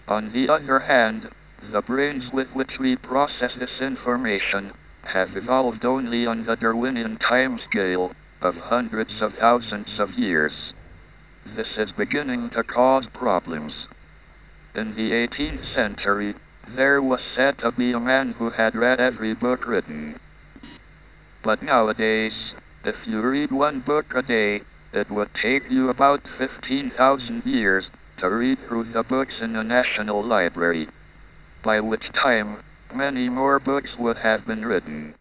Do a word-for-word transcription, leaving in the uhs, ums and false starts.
On the other hand, the brains with which we process this information have evolved only on the Darwinian timescale of hundreds of thousands of years. This is beginning to cause problems. In the eighteenth century, there was said to be a man who had read every book written. But nowadays, if you read one book a day, it would take you about fifteen thousand years to read through the books in the National Library, by which time many more books would have been written.